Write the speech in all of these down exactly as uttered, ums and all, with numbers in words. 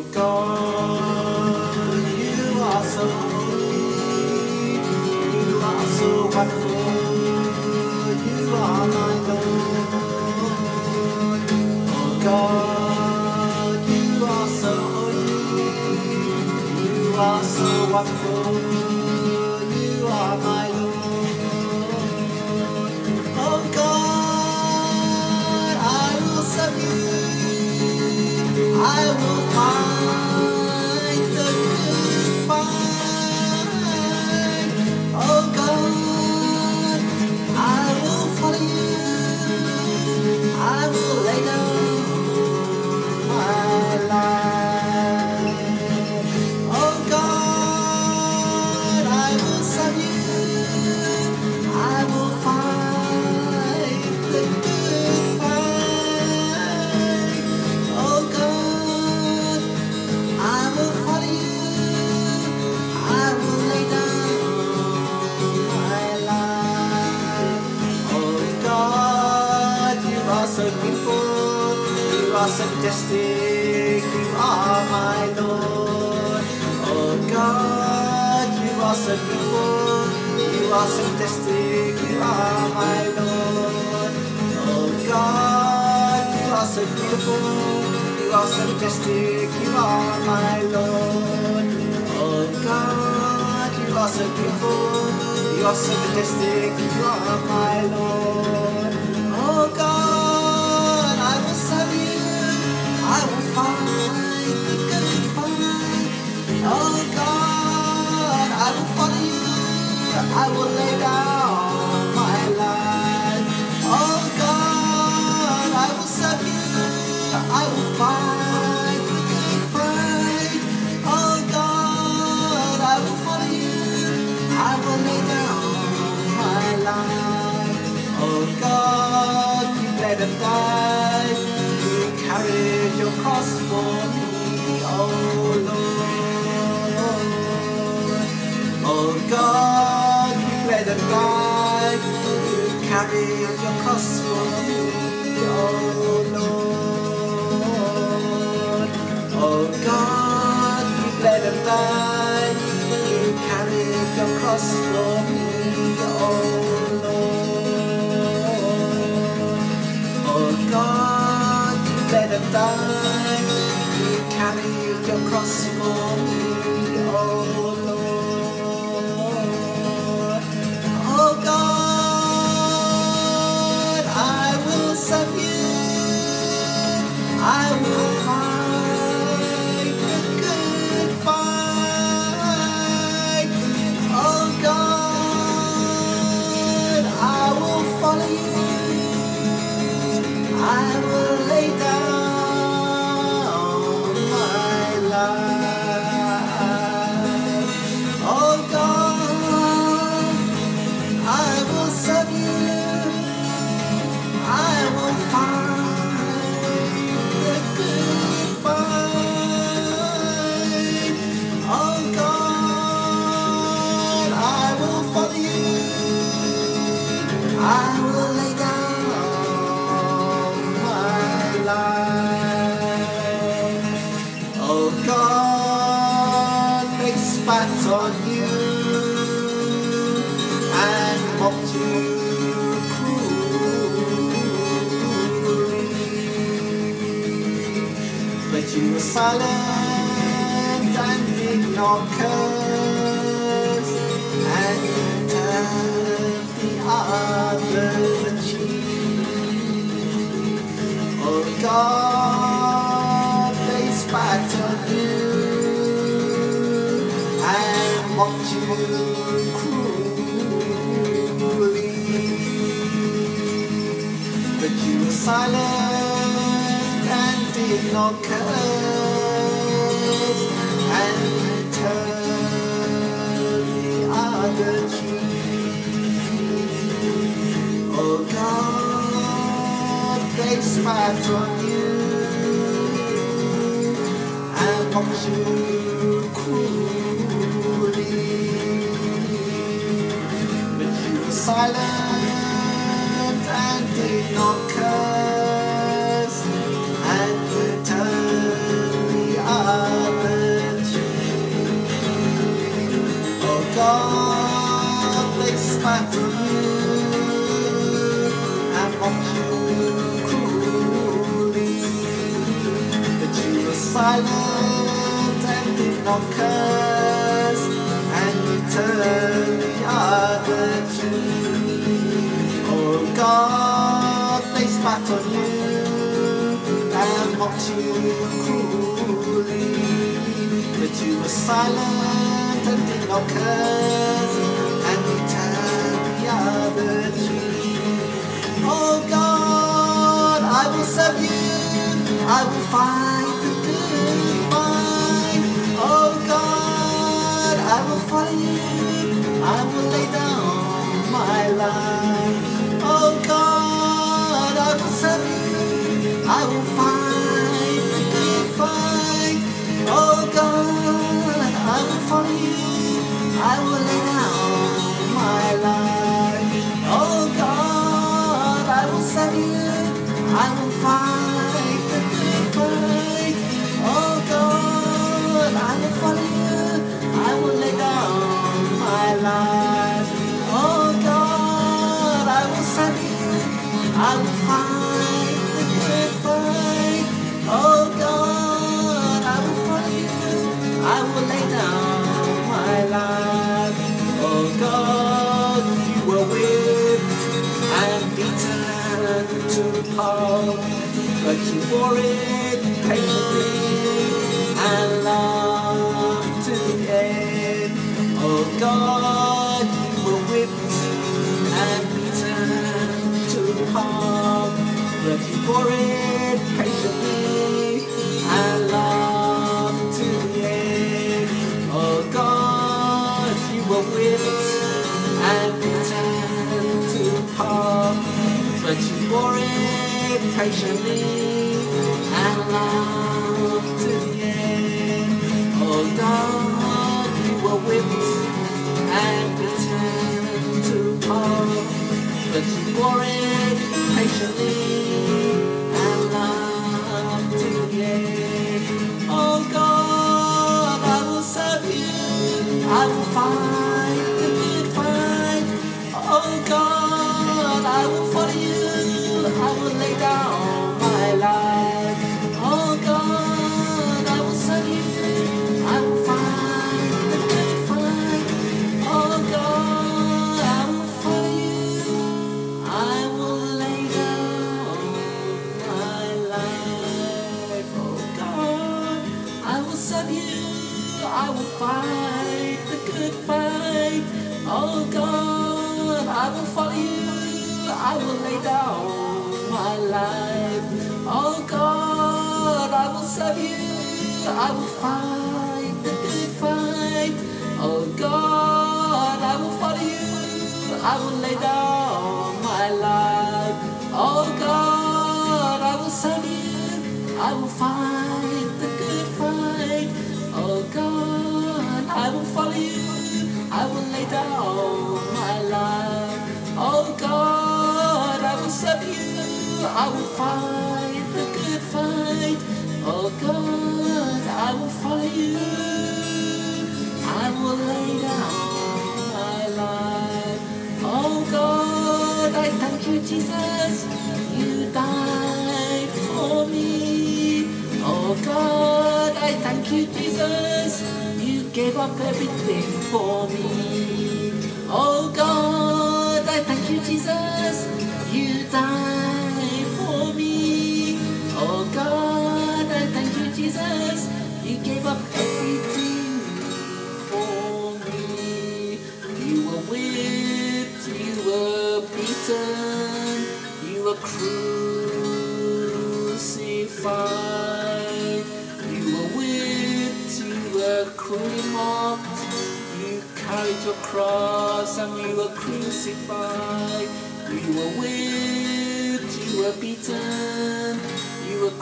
God, you are so holy, you are so wonderful, you are my Lord. Oh God, you are so holy, you are so wonderful, you are my Lord. Oh God, I will serve you, I will fight the good fight. Oh God, I will follow you, I will lay down my life. Oh God, I will serve you, I will fight the good fight. Oh God, I will follow you, I will lay down my life. Oh God, you are so beautiful, you are so majestic, you are my Lord. Oh God, you are so beautiful, you are so majestic, you are my Lord. Oh God, you are so beautiful, you are so majestic, you are my Lord. Oh God, you are so beautiful, you are so majestic, you are my Lord. Oh God, I will serve you, I will fight the good fight. Oh God, I will follow you, I will lay down my life. Oh God, I will serve you, I will fight the good fight. Oh God, I will follow you, I will lay down my life. Oh God, you bled and died, you carried your cross for me, oh Lord. Oh God, you bled and died, you carried your cross for me, oh Lord. Oh God, you bled and died, you carried your cross for me, oh Lord. Oh God, you bled and died, you carried your cross for me, oh Lord. Oh God, I will serve you, I will fight the good fight. Oh God, I will follow you, I will lay down my life. Oh God, I will serve you, I will fight the good fight. Oh God, I will follow you, I will lay down my life. Oh God, they spat on you and mocked you cruelly, but you were silent and did not curse, and you turned the other cheek. Oh God, they spat on you and mocked you cruelly, but you were silent and did not curse, and you turned the other cheek. Oh God, they spat on you and mocked you cruelly, but you were silent and did not curse, and you turned the other silent and did not curse, and you turned the other cheek. Oh God, they spat on you and mocked you cruelly, but you were silent and did not curse, and you turned the other cheek. Oh God, I will serve you, I will fight the good fight. Oh God, I will follow you, I will lay down my life. Oh God, I will serve you, I will fight the good fight. Oh God, I will follow you, I will lay down my life. Oh God, I will serve you, I will fight the good fight. Oh God, I will follow you, I will lay down my life. Oh God, I will serve you, I will fight the good fight. Oh God, I will follow you, I will lay down my life. Oh God, you were whipped and beaten to pulp, but you bore it patiently and loved to the end. Oh God, you were whipped and beaten to pulp, but you bore it patiently and loved to the end. Oh God, you were whipped and beaten to pulp, but you bore it patiently and loved to the end. Oh God, you were whipped and beaten to pulp, but you bore it patiently and loved to the end. Oh God, I will serve you, I will fight the good fight. Oh God, I will follow you, I will lay down my life. Oh God, I will serve you, I will fight the good fight. Oh God, I will follow you, I will lay down my life. Oh God, I will serve you, I will fight the good fight. Oh God, I will follow you, I will lay down my life. Oh God, I will serve you, I will fight the good fight. Oh God, I will follow you, I will lay down my life. Oh God, I will serve you, I will fight the good fight. Oh God, I will follow you, I will lay down my life. Oh God, I will serve you, I will fight the good fight. Oh God, I will follow you, I will lay down my life. Oh God, I thank you, Jesus, you died for me. Oh God, I thank you, Jesus, you gave up everything for me. Oh God, I thank you, Jesus, you died for me. Oh God, I thank you, Jesus, you gave up everything for me. You were whipped, you were beaten, you were crucified. You were whipped, you were cruelly mocked, you carried your cross and you were crucified. You were whipped, you were beaten, you were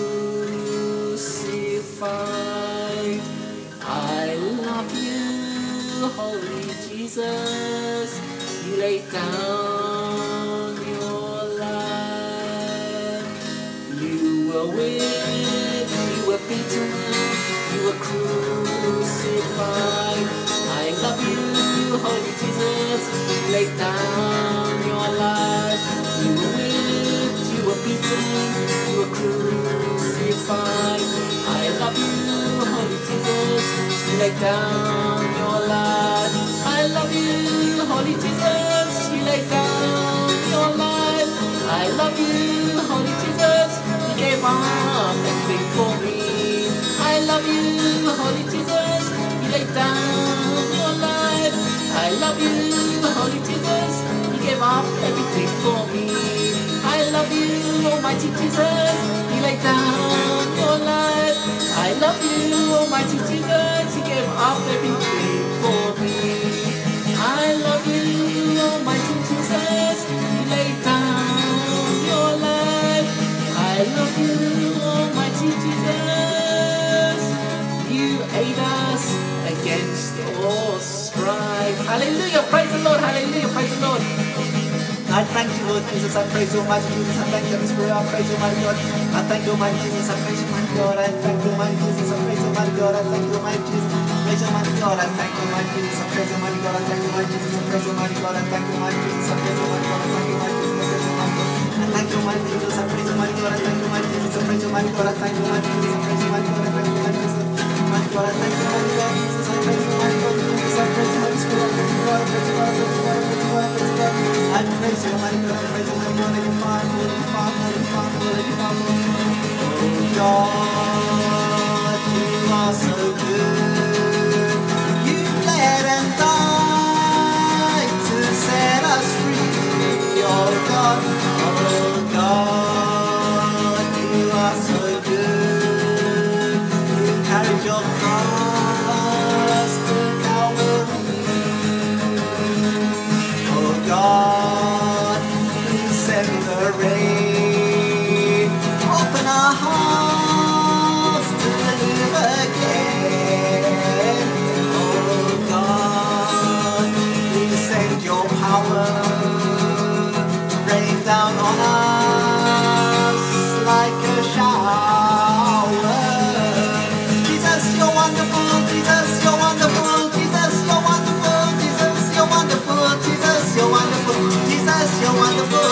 crucified. I love you, holy Jesus, you laid down your life. You were whipped, you were beaten, you were crucified. I love you, holy Jesus, you laid down your life. You were whipped, you were beaten, you were crucified. I love laid down your life. I love you, Holy Jesus, you laid down your life. I love you, Holy Jesus, you gave up everything for me. I love you, Holy Jesus, you laid down your life. I love you, Holy Jesus, you gave up everything for me. I love you, Almighty Jesus, you laid down your life. I love you, Almighty Jesus, you gave up everything for me. I love you, Almighty Jesus, you laid down your life. I love you, Almighty Jesus, you aid us against all strife. Hallelujah, praise the Lord, hallelujah, praise the Lord. I thank you, Lord Jesus. I praise you, Almighty Jesus. I thank you, Holy Spirit. I praise you, Almighty God. I thank you, Almighty Jesus. I praise you, Almighty God. I thank you, Almighty Jesus. I praise you, Almighty God. I thank you, Almighty Jesus. Praise you, Almighty God. I thank you, Almighty Jesus. I praise you, Almighty God. I thank you, Almighty Jesus. I praise you, Almighty God. I thank you, Almighty Jesus. I praise you, Almighty God. I thank you, Almighty Jesus. I thank you, Almighty Jesus. I praise you, Almighty God. I thank you, Almighty Jesus. I praise you, Almighty God. I thank you, Almighty Jesus. I praise you, Almighty God. I thank you, Almighty Jesus. Almighty God, I thank you, Almighty God. Jesus, I praise you, Almighty God. Jesus, I praise you, Holy Spirit. I praise you, God. I praise you, God. I praise you, God. I praise you, God. I praise you, God. I praise you, Almighty God. I praise you, Almighty God. Let you find, Lord, let you find, Lord, let you find, Lord, let you find, Lord. Oh God, you are so good. You bled and died to set us free. Oh God, oh God, you are so good. You carried your cross to Calvary. Oh God, please send the rain. Open our hearts to live again. Oh God, please send your power. Rain down on us like a shower. Jesus, you're wonderful. Jesus, you're wonderful. Jesus, you're wonderful. Jesus, you're wonderful. Jesus, you're wonderful. Jesus, you're wonderful.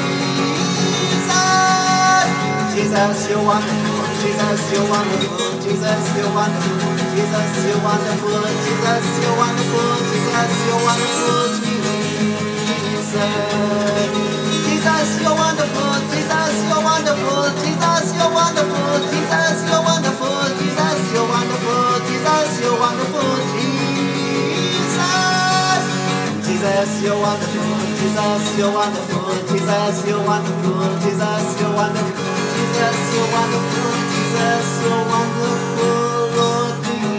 Jesus, Jesus, you're wonderful. Jesus, you're wonderful. Jesus, you're wonderful. Jesus, you're wonderful. Jesus, you're wonderful. Jesus, you're wonderful. Jesus, Jesus, you're wonderful. Jesus, you're wonderful. Jesus, you're wonderful. Jesus, you're wonderful. Jesus, you're wonderful. Jesus, you're wonderful. Jesus, Jesus, you're wonderful. Jesus, you're wonderful. Jesus, you're wonderful. Jesus, you're wonderful. Jesus, you're wonderful. Jesus, you're wonderful, Lord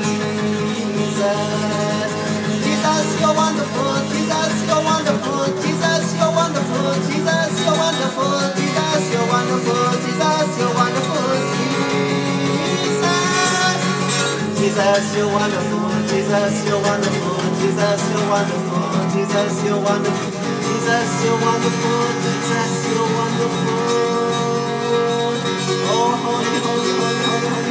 Jesus. Jesus, you're wonderful. Jesus, you're wonderful. Jesus, you're wonderful. Jesus, you're wonderful. Jesus, you're wonderful. Jesus, you're wonderful. Jesus, Jesus, you're wonderful. Jesus, you're wonderful. Jesus, you're wonderful. Jesus, you're wonderful. Jesus, you're wonderful. Jesus, you're wonderful. Oh, holy, holy, holy, holy, holy,